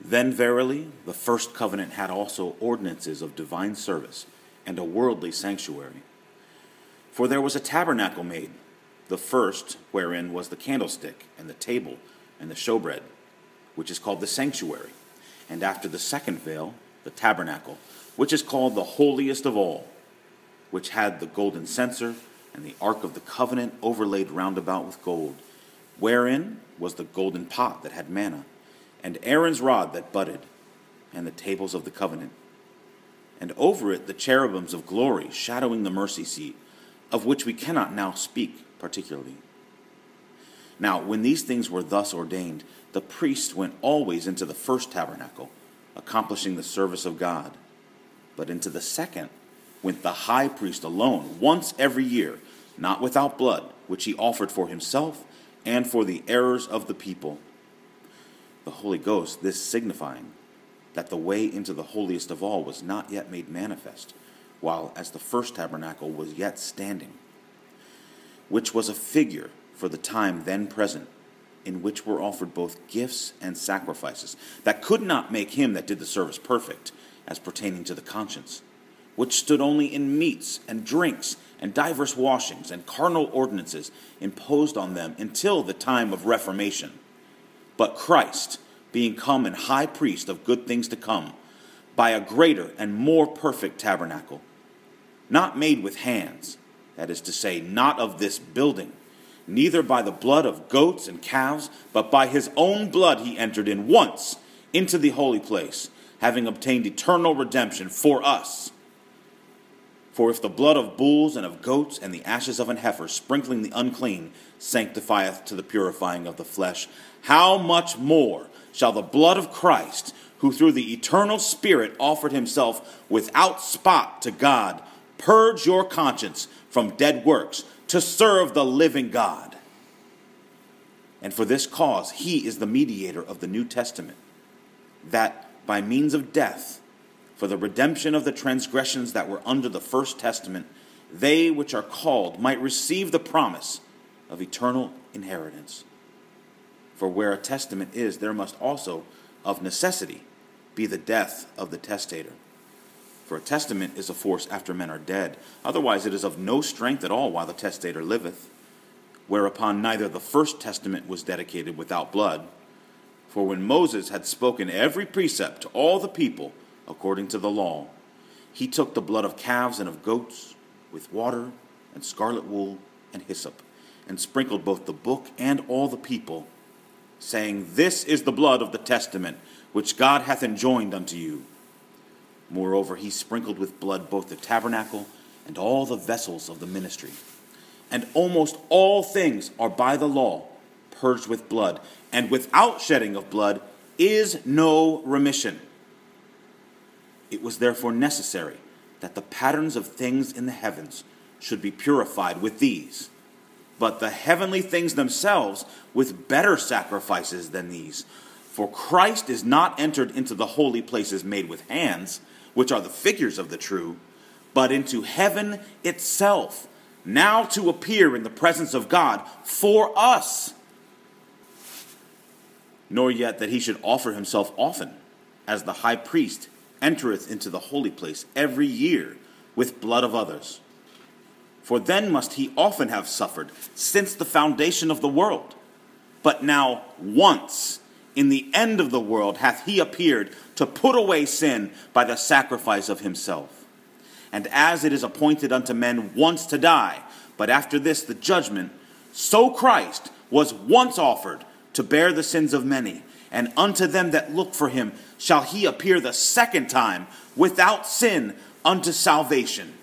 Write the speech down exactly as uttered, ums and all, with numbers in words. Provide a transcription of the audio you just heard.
Then verily, the first covenant had also ordinances of divine service and a worldly sanctuary. For there was a tabernacle made, the first wherein was the candlestick and the table and the showbread, which is called the sanctuary, and after the second veil, the tabernacle, which is called the holiest of all, which had the golden censer and the ark of the covenant overlaid round about with gold, wherein was the golden pot that had manna, and Aaron's rod that budded, and the tables of the covenant. And over it the cherubims of glory, shadowing the mercy seat, of which we cannot now speak particularly. Now, when these things were thus ordained, the priest went always into the first tabernacle, accomplishing the service of God. But into the second went the high priest alone, once every year, not without blood, which he offered for himself and for the errors of the people. The Holy Ghost, this signifying that the way into the holiest of all was not yet made manifest, while as the first tabernacle was yet standing, which was a figure for the time then present, in which were offered both gifts and sacrifices, that could not make him that did the service perfect, as pertaining to the conscience, which stood only in meats and drinks and divers washings and carnal ordinances imposed on them until the time of Reformation. But Christ, being come and high priest of good things to come, by a greater and more perfect tabernacle, not made with hands, that is to say, not of this building, neither by the blood of goats and calves, but by his own blood he entered in once into the holy place, having obtained eternal redemption for us. For if the blood of bulls and of goats and the ashes of an heifer, sprinkling the unclean, sanctifieth to the purifying of the flesh, how much more shall the blood of Christ, who through the eternal Spirit offered himself without spot to God, purge your conscience from dead works to serve the living God? And for this cause he is the mediator of the New Testament, that by means of death, for the redemption of the transgressions that were under the first testament, they which are called might receive the promise of eternal inheritance. For where a testament is, there must also of necessity be the death of the testator. For a testament is a force after men are dead. Otherwise it is of no strength at all while the testator liveth. Whereupon neither the first testament was dedicated without blood. For when Moses had spoken every precept to all the people according to the law, he took the blood of calves and of goats with water and scarlet wool and hyssop, and sprinkled both the book and all the people, saying, This is the blood of the testament which God hath enjoined unto you. Moreover, he sprinkled with blood both the tabernacle and all the vessels of the ministry. And almost all things are by the law purged with blood, and without shedding of blood is no remission. It was therefore necessary that the patterns of things in the heavens should be purified with these, but the heavenly things themselves with better sacrifices than these. For Christ is not entered into the holy places made with hands, which are the figures of the true, but into heaven itself, now to appear in the presence of God for us. Nor yet that he should offer himself often, as the high priest entereth into the holy place every year with blood of others. For then must he often have suffered since the foundation of the world. But now once, in the end of the world, hath he appeared to put away sin by the sacrifice of himself. And as it is appointed unto men once to die, but after this the judgment, so Christ was once offered to bear the sins of many, and unto them that look for him shall he appear the second time without sin unto salvation.